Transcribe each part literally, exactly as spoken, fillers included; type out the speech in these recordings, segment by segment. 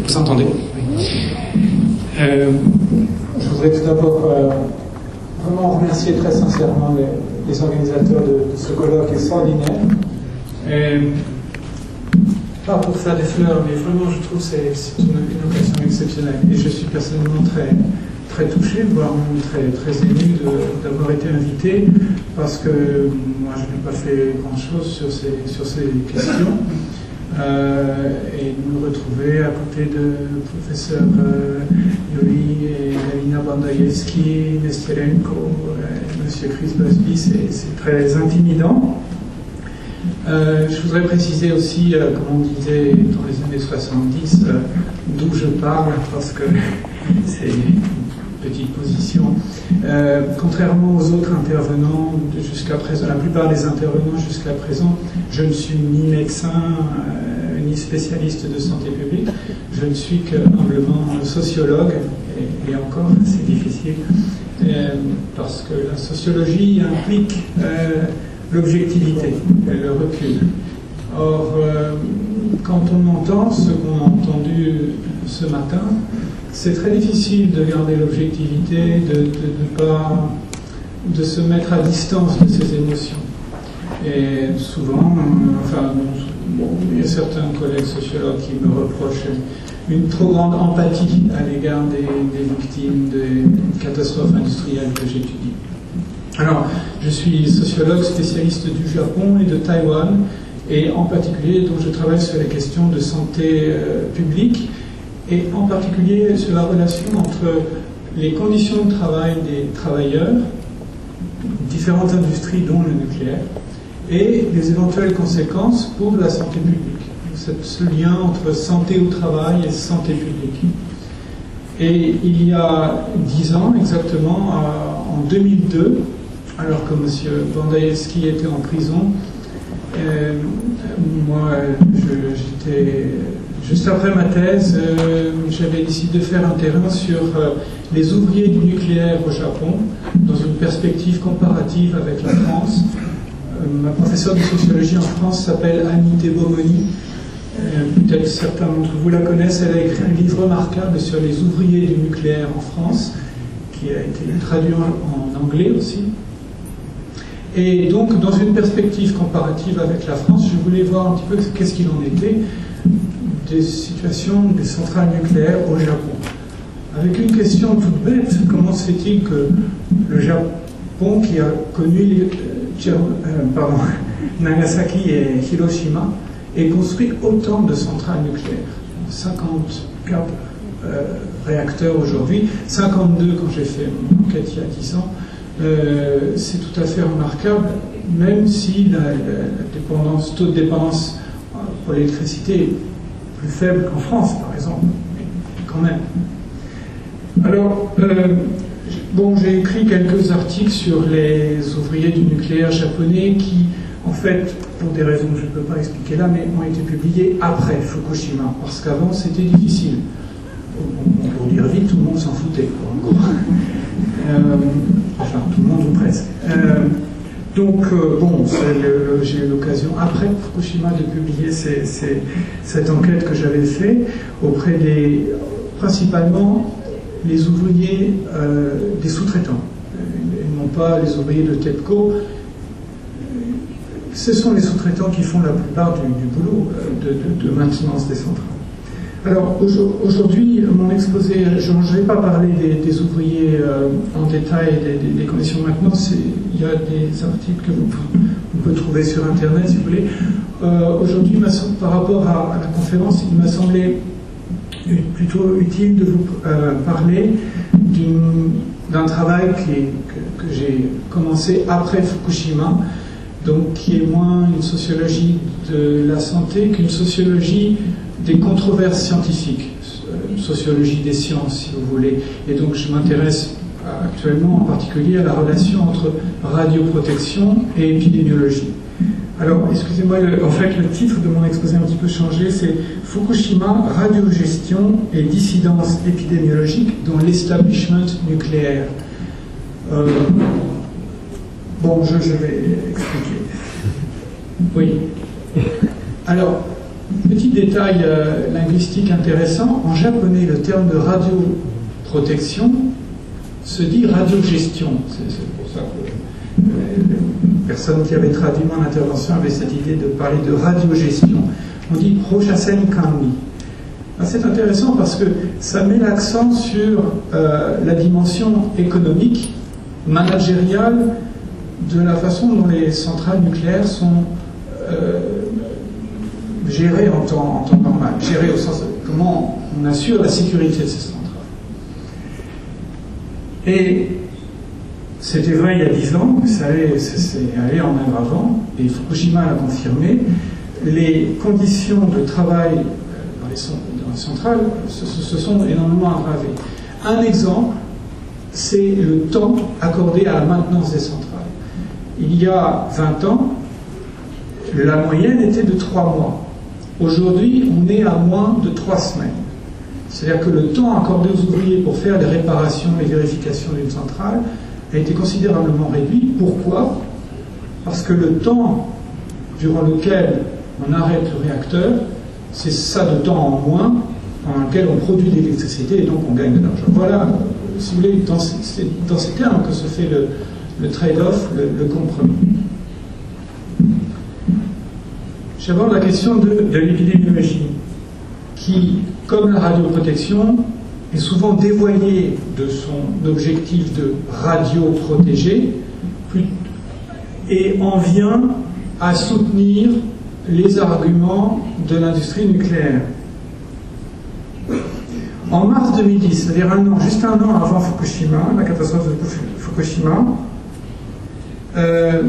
Vous entendez? Oui. Euh, je voudrais tout d'abord euh, vraiment remercier très sincèrement les, les organisateurs de, de ce colloque extraordinaire. Et, pas pour faire des fleurs, mais vraiment je trouve que c'est, c'est une, une occasion exceptionnelle. Et je suis personnellement très, très touché, voire même très, très ému de, d'avoir été invité, parce que moi je n'ai pas fait grand-chose sur ces, sur ces questions. Euh, et nous retrouver à côté de professeurs euh, Yuri et Galina Bandajewski, Nesterenko, euh, Monsieur Chris Busby, c'est, c'est très intimidant. Euh, je voudrais préciser aussi, euh, comme on disait dans les années soixante-dix, euh, d'où je parle, parce que c'est une petite position. Euh, contrairement aux autres intervenants jusqu'à présent, la plupart des intervenants jusqu'à présent, je ne suis ni médecin euh, ni spécialiste de santé publique, je ne suis que humblement sociologue, et, et encore c'est difficile, euh, parce que la sociologie implique euh, l'objectivité, le recul. Or, euh, quand on entend ce qu'on a entendu ce matin, c'est très difficile de garder l'objectivité, de, de, de, pas, de se mettre à distance de ses émotions. Et souvent, enfin, bon, il y a certains collègues sociologues qui me reprochent une trop grande empathie à l'égard des, des victimes des catastrophes industrielles que j'étudie. Alors, je suis sociologue spécialiste du Japon et de Taïwan, et en particulier, donc, je travaille sur les questions de santé euh, publique, et en particulier sur la relation entre les conditions de travail des travailleurs, différentes industries dont le nucléaire, et les éventuelles conséquences pour la santé publique. Ce lien entre santé au travail et santé publique. Et il y a dix ans exactement, en deux mille deux, alors que M. Bandajewski était en prison, euh, moi je, j'étais juste après ma thèse, euh, j'avais décidé de faire un terrain sur euh, les ouvriers du nucléaire au Japon, dans une perspective comparative avec la France. Euh, ma professeure de sociologie en France s'appelle Annie Tebomoni. Euh, peut-être certains d'entre vous la connaissent. Elle a écrit un livre remarquable sur les ouvriers du nucléaire en France, qui a été traduit en, en anglais aussi. Et donc, dans une perspective comparative avec la France, je voulais voir un petit peu qu'est-ce qu'il en était des situations des centrales nucléaires au Japon. Avec une question toute bête, comment se fait-il que le Japon, qui a connu euh, pardon, Nagasaki et Hiroshima, ait construit autant de centrales nucléaires? cinquante-quatre euh, réacteurs aujourd'hui, cinquante-deux quand j'ai fait mon enquête il y a dix ans. Euh, c'est tout à fait remarquable, même si la, la, la dépendance, taux de dépendance pour l'électricité est plus faible qu'en France, par exemple, mais quand même. Alors, euh, bon, j'ai écrit quelques articles sur les ouvriers du nucléaire japonais qui, en fait, pour des raisons que je ne peux pas expliquer là, mais ont été publiés après Fukushima, parce qu'avant c'était difficile. Pour dire vite, tout le monde s'en foutait, quoi, en gros. Euh, enfin, tout le monde ou presque. Euh, donc, euh, bon, le, j'ai eu l'occasion, après Fukushima, de publier ces, ces, cette enquête que j'avais faite auprès des, principalement, les ouvriers euh, des sous-traitants, et non pas les ouvriers de TEPCO. Ce sont les sous-traitants qui font la plupart du, du boulot de, de, de maintenance des centrales. Alors aujourd'hui, mon exposé, je ne vais pas parler des, des ouvriers euh, en détail, des, des, des conditions de maintenance. Il y a des articles que vous, vous pouvez trouver sur Internet si vous voulez. Euh, aujourd'hui, par rapport à, à la conférence, il m'a semblé plutôt utile de vous euh, parler d'un travail qui est, que, que j'ai commencé après Fukushima, donc qui est moins une sociologie de la santé qu'une sociologie des controverses scientifiques, euh, sociologie des sciences si vous voulez. Et donc je m'intéresse actuellement en particulier à la relation entre radioprotection et épidémiologie. Alors, excusez-moi, en fait le titre de mon exposé a un petit peu changé, c'est Fukushima, radiogestion et dissidence épidémiologique dans l'establishment nucléaire. Euh, bon, je, je vais expliquer. Oui. Alors, Petit détail euh, linguistique intéressant, en japonais, le terme de radioprotection se dit radiogestion. C'est pour ça que euh, les personnes qui avaient traduit mon intervention avaient cette idée de parler de radiogestion. On dit Hoshasen Kanmi. C'est intéressant parce que ça met l'accent sur euh, la dimension économique, managériale, de la façon dont les centrales nucléaires sont euh, gérées en temps, en temps normal, gérées au sens de comment on assure la sécurité de ces centrales. Et c'était vrai il y a dix ans, ça s'est allé en aggravant, et Fukushima l'a confirmé. Les conditions de travail dans les, dans les centrales se, se sont énormément aggravées. Un exemple, c'est le temps accordé à la maintenance des centrales. Il y a vingt ans, la moyenne était de trois mois. Aujourd'hui, on est à moins de trois semaines. C'est-à-dire que le temps accordé aux ouvriers pour faire les réparations et vérifications d'une centrale a été considérablement réduit. Pourquoi? Parce que le temps durant lequel on arrête le réacteur, c'est ça de temps en moins pendant lequel on produit de l'électricité et donc on gagne de l'argent. Voilà, si vous voulez, dans ces, dans ces termes que se fait le, le trade-off, le, le compromis. J'aborde la question de, de l'épidémiologie, qui, comme la radioprotection, est souvent dévoyée de son objectif de radioprotéger et en vient à soutenir les arguments de l'industrie nucléaire. En mars deux mille dix, c'est-à-dire un an, juste un an avant Fukushima, la catastrophe de Fukushima, euh,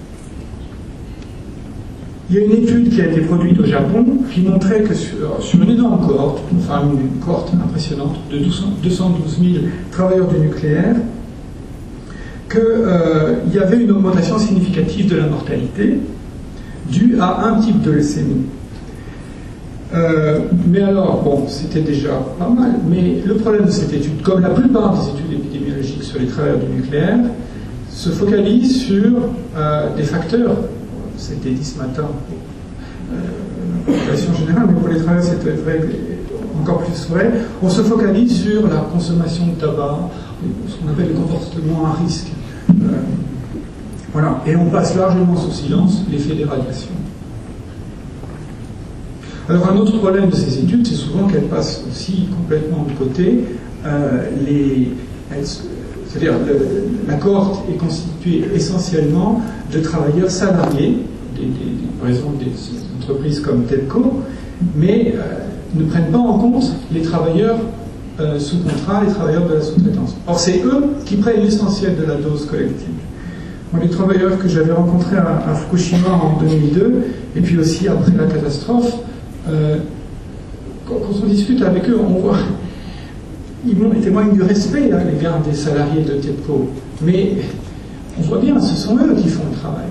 il y a une étude qui a été produite au Japon qui montrait que sur, sur une énorme cohorte, enfin une cohorte impressionnante de deux cent douze mille travailleurs du nucléaire, qu'il euh, y avait une augmentation significative de la mortalité due à un type de leucémie. Euh, mais alors, bon, c'était déjà pas mal, mais le problème de cette étude, comme la plupart des études épidémiologiques sur les travailleurs du nucléaire, se focalise sur euh, des facteurs. C'était dit ce matin pour euh, la population générale, mais pour les travailleurs c'était vrai, encore plus vrai. On se focalise sur la consommation de tabac, ce qu'on appelle le comportement à risque. Euh, voilà. Et on passe largement sous silence l'effet des radiations. Alors un autre problème de ces études, c'est souvent qu'elles passent aussi complètement de côté. Euh, les, c'est-à-dire la cohorte est constituée essentiellement de travailleurs salariés, des, des, par exemple des entreprises comme TEPCO, mais euh, ne prennent pas en compte les travailleurs euh, sous contrat, les travailleurs de la sous-traitance. Or c'est eux qui prennent l'essentiel de la dose collective. Bon, les travailleurs que j'avais rencontrés à, à Fukushima en deux mille deux, et puis aussi après la catastrophe, euh, quand, quand on discute avec eux, on voit... Ils témoignent du respect à l'égard des salariés de TEPCO. Mais on voit bien, ce sont eux qui font le travail.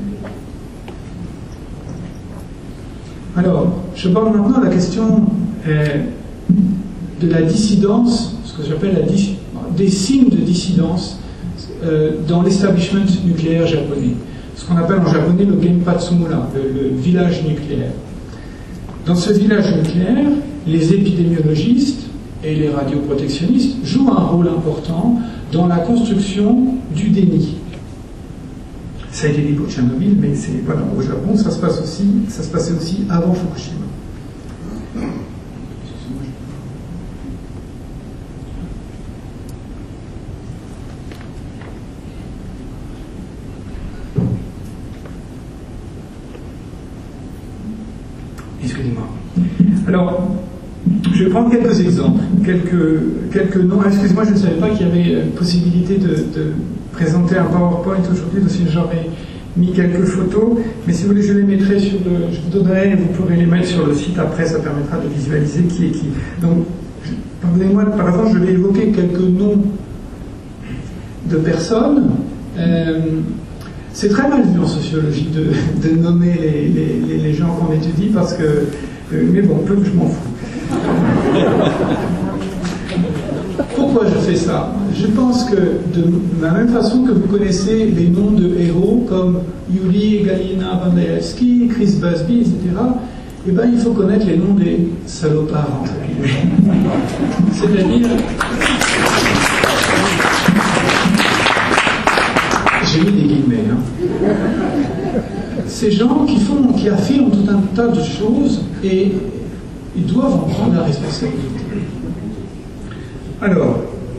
Alors, je parle maintenant de la question euh, de la dissidence, ce que j'appelle la dis des signes de dissidence euh, dans l'establishment nucléaire japonais. Ce qu'on appelle en japonais le Genpatsumura, le, le village nucléaire. Dans ce village nucléaire, les épidémiologistes et les radioprotectionnistes jouent un rôle important dans la construction du déni. Ça a été dit pour Tchernobyl, mais c'est voilà, au Japon, ça se passe aussi, ça se passait aussi avant Fukushima. Excusez-moi. Alors, je vais prendre quelques exemples, quelques, quelques noms. Excusez-moi, je ne savais pas qu'il y avait possibilité de, de présenter un PowerPoint aujourd'hui, donc j'aurais mis quelques photos, mais si vous voulez, je les mettrai sur le... Je vous donnerai, vous pourrez les mettre sur le site après, ça permettra de visualiser qui est qui. Donc, pardonnez-moi, par exemple, je vais évoquer quelques noms de personnes. Euh, c'est très mal vu en sociologie de, de nommer les, les, les gens qu'on étudie, parce que... Euh, mais bon, peu, je m'en fous. Pourquoi je fais ça? Je pense que de la même façon que vous connaissez les noms de héros comme Yuri Galina Bandayevsky, Chris Busby, et cetera, eh ben, il faut connaître les noms des salopards, entre guillemets. C'est-à-dire... J'ai mis des guillemets, hein. Ces gens qui font, qui affirment tout un tas de choses et ils doivent en prendre la responsabilité. Alors,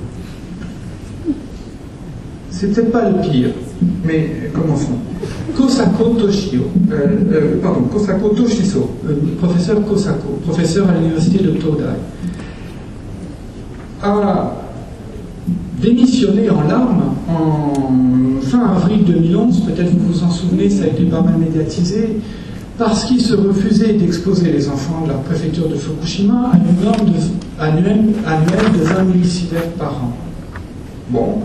c'est peut-être pas le pire, mais commençons. Kosako Toshio, euh, euh, pardon, Kosako Toshiso, euh, professeur Kosako, professeur à l'université de Todai, a démissionné en larmes en fin avril deux mille onze, peut-être vous vous en souvenez, ça a été pas mal médiatisé, parce qu'il se refusait d'exposer les enfants de la préfecture de Fukushima à une norme de, annuelle, annuelle de vingt millisieverts par an. Bon.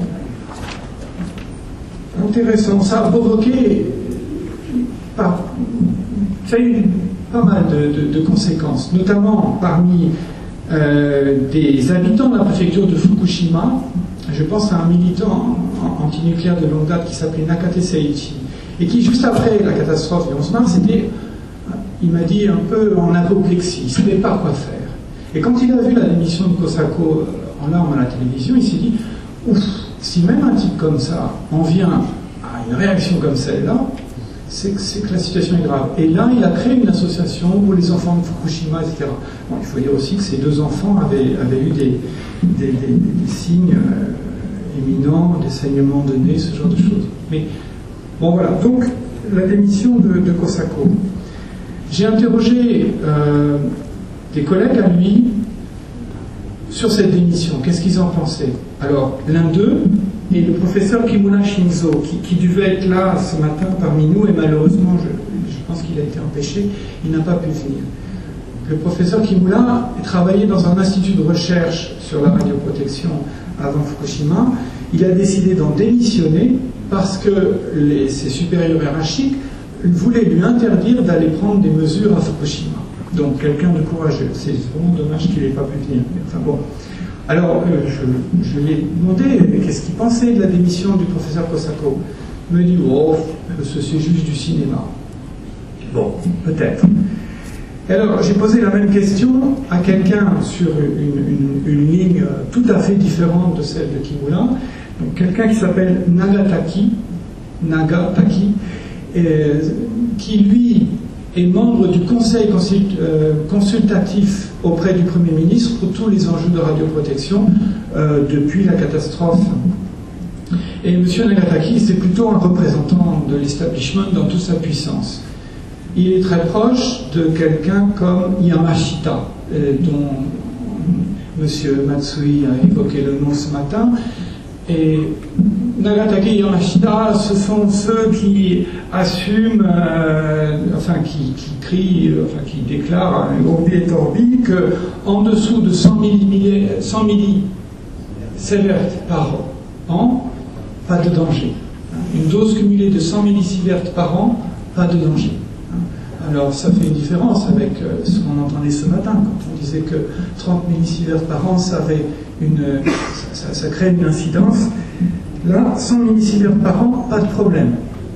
Intéressant. Ça a provoqué, pas, ça a eu pas mal de, de, de conséquences, notamment parmi euh, des habitants de la préfecture de Fukushima. Je pense à un militant antinucléaire de longue date qui s'appelait Nakate Seiichi, et qui, juste après la catastrophe du onze mars, était, il m'a dit, un peu en apoplexie, il ne savait pas quoi faire. Et quand il a vu la démission de Kosako en larmes à la télévision, il s'est dit, ouf, si même un type comme ça en vient à une réaction comme celle-là, c'est que, c'est que la situation est grave. Et là, il a créé une association pour les enfants de Fukushima, et cetera. Bon, il faut dire aussi que ces deux enfants avaient, avaient eu des, des, des, des signes euh, éminents, des saignements de nez, ce genre de choses. Mais bon, voilà. Donc, la démission de, de Kosako. J'ai interrogé euh, des collègues à lui sur cette démission. Qu'est-ce qu'ils en pensaient? Alors, l'un d'eux est le professeur Kimura Shinzo, qui, qui devait être là ce matin parmi nous, et malheureusement, je, je pense qu'il a été empêché, il n'a pas pu venir. Le professeur Kimura travaillait dans un institut de recherche sur la radioprotection avant Fukushima. Il a décidé d'en démissionner parce que les, ses supérieurs hiérarchiques voulaient lui interdire d'aller prendre des mesures à Fukushima. Donc quelqu'un de courageux. C'est vraiment dommage qu'il n'ait pas pu venir. Enfin bon. Alors, euh, je, je lui ai demandé qu'est-ce qu'il pensait de la démission du professeur Kosako. Il me dit, oh, c'est juste du cinéma. Bon, peut-être. Et alors, j'ai posé la même question à quelqu'un sur une, une, une ligne tout à fait différente de celle de Kimura. Donc, quelqu'un qui s'appelle Nagataki, Nagataki, et, qui lui est membre du conseil consult, euh, consultatif auprès du Premier ministre pour tous les enjeux de radioprotection euh, depuis la catastrophe. Et M. Nagataki, c'est plutôt un représentant de l'establishment dans toute sa puissance. Il est très proche de quelqu'un comme Yamashita, euh, dont M. Matsui a évoqué le nom ce matin. Et Nagataki et Yamashita, ce sont ceux qui assument, euh, enfin qui, qui crient, euh, enfin qui déclarent à Orbi et Torbi qu'en dessous de cent millisieverts par an, pas de danger. Une dose cumulée de cent millisieverts par an, pas de danger. Alors ça fait une différence avec euh, ce qu'on entendait ce matin, quand on disait que trente millisieverts par an, ça, avait une, ça, ça, ça crée une incidence. Là, cent millisieverts par an, pas de problème.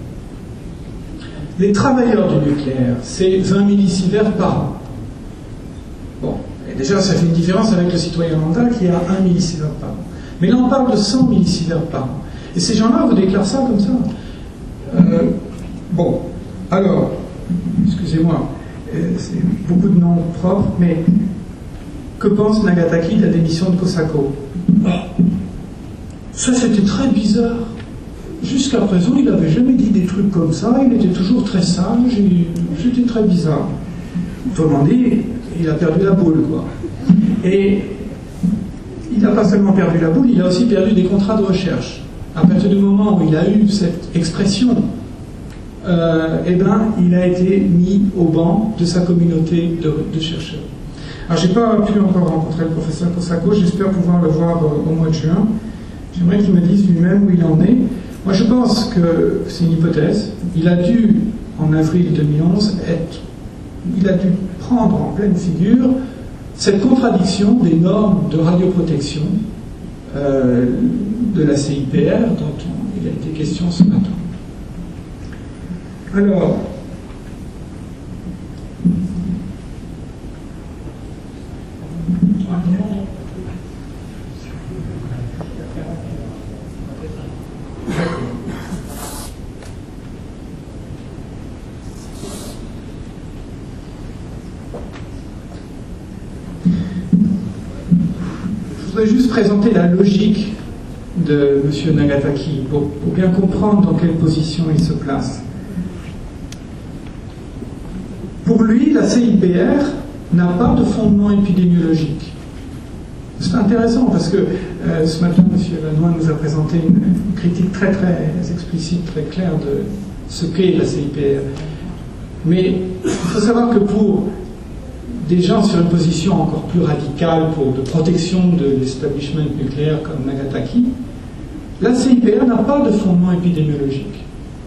Les travailleurs du nucléaire, c'est vingt millisieverts par an. Bon, et déjà ça fait une différence avec le citoyen lambda qui a un millisievert par an. Mais là on parle de cent millisieverts par an. Et ces gens-là vous déclarent ça comme ça. Euh, bon, alors... Excusez-moi, c'est beaucoup de noms propres, mais que pense Nagataki de la démission de Kosako? Ça, c'était très bizarre. Jusqu'à présent, il n'avait jamais dit des trucs comme ça, il était toujours très sage, et c'était très bizarre. Autrement dit, il a perdu la boule, quoi. Et il n'a pas seulement perdu la boule, il a aussi perdu des contrats de recherche. À partir du moment où il a eu cette expression, Euh, eh ben, il a été mis au banc de sa communauté de, de chercheurs. Alors, j'ai pas pu encore rencontrer le professeur Kosako, j'espère pouvoir le voir euh, au mois de juin. J'aimerais qu'il me dise lui-même où il en est. Moi, je pense que c'est une hypothèse. Il a dû, en avril deux mille onze, être, il a dû prendre en pleine figure cette contradiction des normes de radioprotection euh, de la C I P R dont on, il a été question ce matin. Alors, voudrais juste présenter la logique de M. Nagataki pour, pour bien comprendre dans quelle position il se place. Pour lui, la C I P R n'a pas de fondement épidémiologique. C'est intéressant parce que euh, ce matin, M. Lanois nous a présenté une, une critique très très explicite, très claire de ce qu'est la C I P R. Mais il faut savoir que pour des gens sur une position encore plus radicale pour de protection de l'establishment nucléaire comme Nagataki, la C I P R n'a pas de fondement épidémiologique.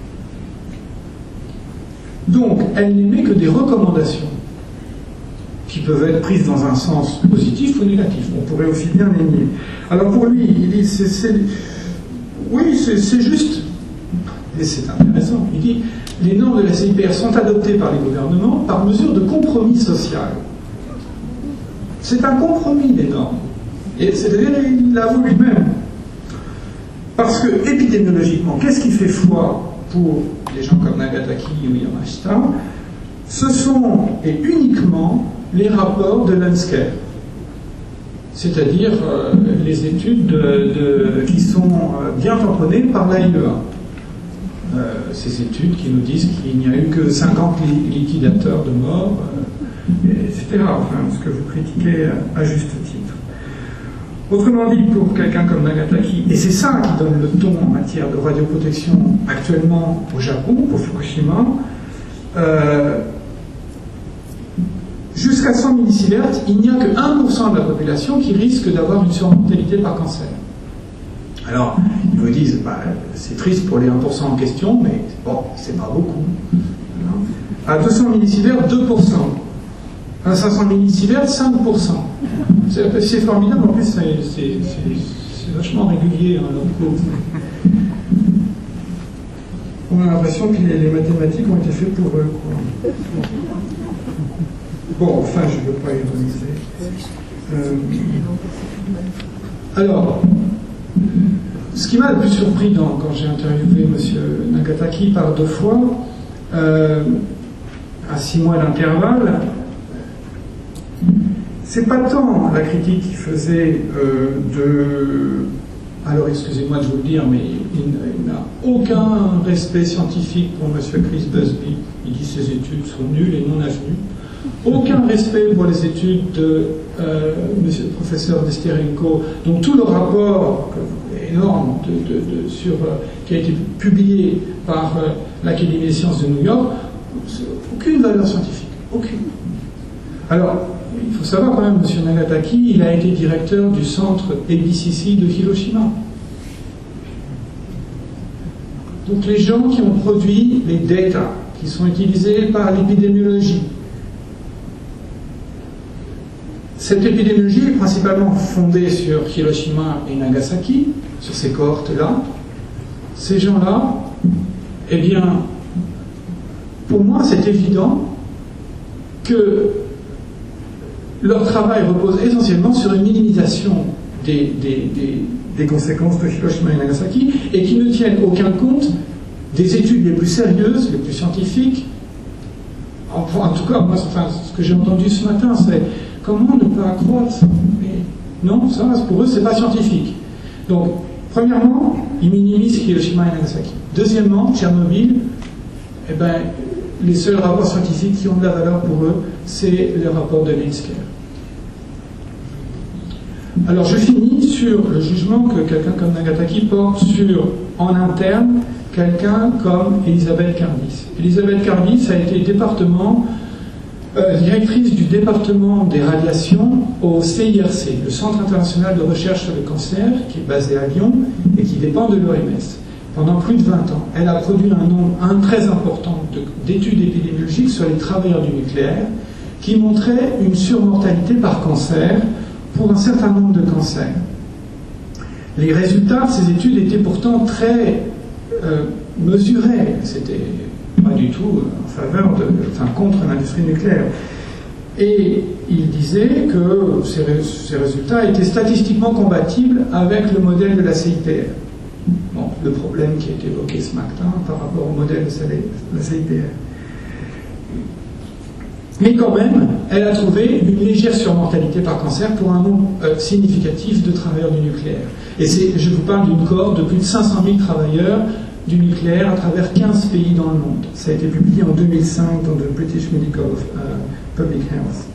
Donc, elle n'émet que des recommandations qui peuvent être prises dans un sens positif ou négatif. On pourrait aussi bien les nier. Alors pour lui, il dit, c'est, c'est, oui, c'est, c'est juste, et c'est intéressant, il dit, les normes de la C I P R sont adoptées par les gouvernements par mesure de compromis social. C'est un compromis, les normes. Et c'est-à-dire, il l'avoue lui-même. Parce que, épidémiologiquement, qu'est-ce qui fait foi pour les gens comme Nagataki ou Yamashita? Ce sont, et uniquement, les rapports de Lensker, c'est-à-dire euh, les études de, de, qui sont euh, bien tamponnées par l'A I E A. Euh, ces études qui nous disent qu'il n'y a eu que cinquante li liquidateurs de morts, euh, et cetera. Enfin, ce que vous critiquez à, à juste titre. Autrement dit, pour quelqu'un comme Nagataki, et c'est ça qui donne le ton en matière de radioprotection actuellement au Japon, pour Fukushima, euh, jusqu'à cent millisieverts, il n'y a que un pour cent de la population qui risque d'avoir une surmortalité par cancer. Alors, ils vous disent, bah, c'est triste pour les un pour cent en question, mais bon, c'est pas beaucoup. À deux cents millisieverts, deux pour cent. À cinq cents millisieverts, cinq pour cent. C'est, c'est formidable, en plus, c'est, c'est, c'est, c'est vachement régulier, hein, leur cours. On a l'impression que les, les mathématiques ont été faites pour eux, quoi. Bon, enfin, je ne veux pas ironiser. Euh, alors, ce qui m'a le plus surpris dans, quand j'ai interviewé M. Nagataki par deux fois, euh, à six mois d'intervalle, c'est pas tant la critique qu'il faisait euh, de... Alors, excusez-moi de vous le dire, mais il, il n'a aucun respect scientifique pour M. Chris Busby. Il dit que ses études sont nulles et non avenues. Aucun respect pour les études de euh, monsieur le professeur Nesterenko, dont tout le rapport énorme de, de, de, sur, euh, qui a été publié par euh, l'Académie des sciences de New York, aucune valeur scientifique, aucune. Alors, il faut savoir quand même, M. Nagataki, il a été directeur du centre A B C C de Hiroshima. Donc les gens qui ont produit les data, qui sont utilisés par l'épidémiologie, cette épidémiologie est principalement fondée sur Hiroshima et Nagasaki, sur ces cohortes-là. Ces gens-là, eh bien, pour moi, c'est évident que leur travail repose essentiellement sur une minimisation des, des, des, des conséquences de Hiroshima et Nagasaki et qui ne tiennent aucun compte des études les plus sérieuses, les plus scientifiques. En, en tout cas, moi, enfin, ce que j'ai entendu ce matin, c'est comment ne pas accroître? Mais non, ça, pour eux, c'est pas scientifique. Donc, premièrement, ils minimisent Hiroshima et Nagasaki. Deuxièmement, Tchernobyl, eh ben, les seuls rapports scientifiques qui ont de la valeur pour eux, c'est les rapports de Lensker. Alors, je finis sur le jugement que quelqu'un comme Nagataki porte sur, en interne, quelqu'un comme Elisabeth Carbis. Elisabeth Carbis a été département Euh, directrice du département des radiations au C I R C, le Centre international de recherche sur le cancer, qui est basé à Lyon et qui dépend de l'O M S. Pendant plus de vingt ans, elle a produit un nombre un, très important de, d'études épidémiologiques sur les travailleurs du nucléaire qui montraient une surmortalité par cancer pour un certain nombre de cancers. Les résultats de ces études étaient pourtant très euh, mesurés. C'était pas du tout en faveur de, enfin contre l'industrie nucléaire. Et il disait que ces, ces résultats étaient statistiquement compatibles avec le modèle de la C I P R. Bon, le problème qui est évoqué ce matin par rapport au modèle de la C I P R. Mais quand même, elle a trouvé une légère surmortalité par cancer pour un nombre euh, significatif de travailleurs du nucléaire. Et je vous parle d'une cohorte de plus de cinq cent mille travailleurs du nucléaire à travers quinze pays dans le monde. Ça a été publié en deux mille cinq dans le British Medical uh, Public Health.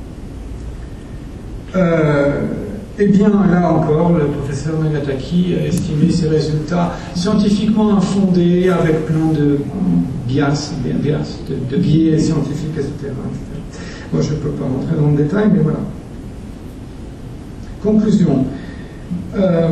Euh, eh bien, là encore, le professeur Nagataki a estimé ces résultats scientifiquement infondés, avec plein de bias, bias de, de biais scientifiques, et cetera, et cetera. Moi, je ne peux pas rentrer dans le détail, mais voilà. Conclusion. Euh,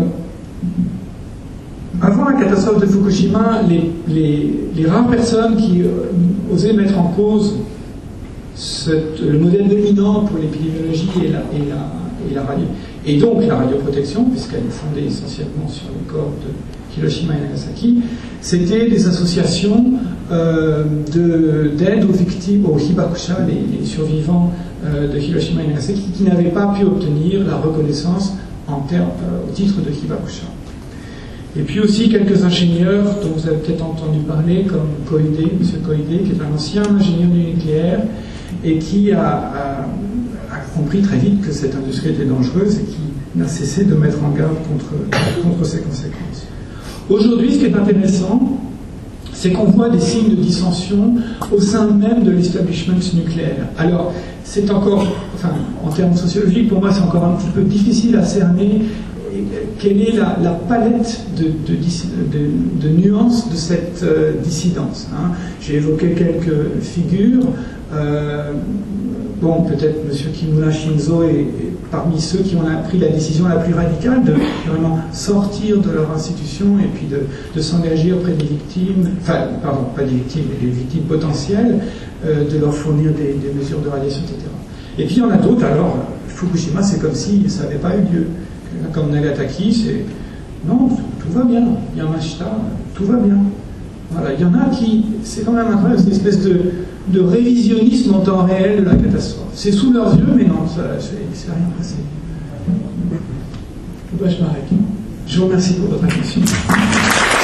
avant la catastrophe de Fukushima, les, les, les rares personnes qui euh, osaient mettre en cause cette, le modèle dominant pour l'épidémiologie et la, et, la, et, la radio, et donc la radioprotection, puisqu'elle est fondée essentiellement sur les corps de Hiroshima et Nagasaki, c'était des associations euh, d'aide aux victimes, aux hibakusha, les, les survivants euh, de Hiroshima et Nagasaki, qui n'avaient pas pu obtenir la reconnaissance en termes, euh, au titre de hibakusha. Et puis aussi quelques ingénieurs dont vous avez peut-être entendu parler, comme Koide, M. Koide, qui est un ancien ingénieur du nucléaire et qui a, a, a compris très vite que cette industrie était dangereuse et qui n'a cessé de mettre en garde contre, contre ses conséquences. Aujourd'hui, ce qui est intéressant, c'est qu'on voit des signes de dissension au sein même de l'establishment nucléaire. Alors, c'est encore, enfin, en termes sociologiques, pour moi, c'est encore un petit peu difficile à cerner quelle est la, la palette de, de, de, de nuances de cette euh, dissidence. Hein. J'ai évoqué quelques figures. Euh, bon, peut-être M. Kimura Shinzo est, est parmi ceux qui ont pris la décision la plus radicale de vraiment sortir de leur institution et puis de, de s'engager auprès des victimes, enfin, pardon, pas des victimes, mais des victimes potentielles, euh, de leur fournir des, des mesures de radiation, et cetera. Et puis il y en a d'autres, alors, Fukushima, c'est comme si ça n'avait pas eu lieu. Comme Nagataki, c'est non, tout, tout va bien. Yamashita, tout va bien. Voilà, il y en a qui, c'est quand même incroyable, une espèce de, de révisionnisme en temps réel de la catastrophe. C'est sous leurs yeux, mais non, ça, c'est rien passé. Bah, je m'arrête. Je vous remercie pour votre attention.